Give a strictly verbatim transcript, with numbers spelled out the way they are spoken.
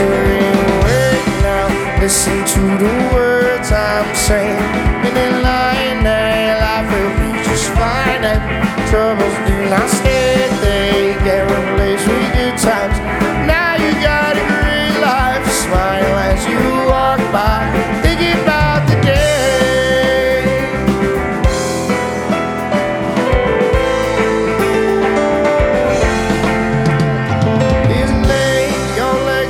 entering word now. Listen to the words I'm saying. In a line, life will be just fine. And troubles do not stay.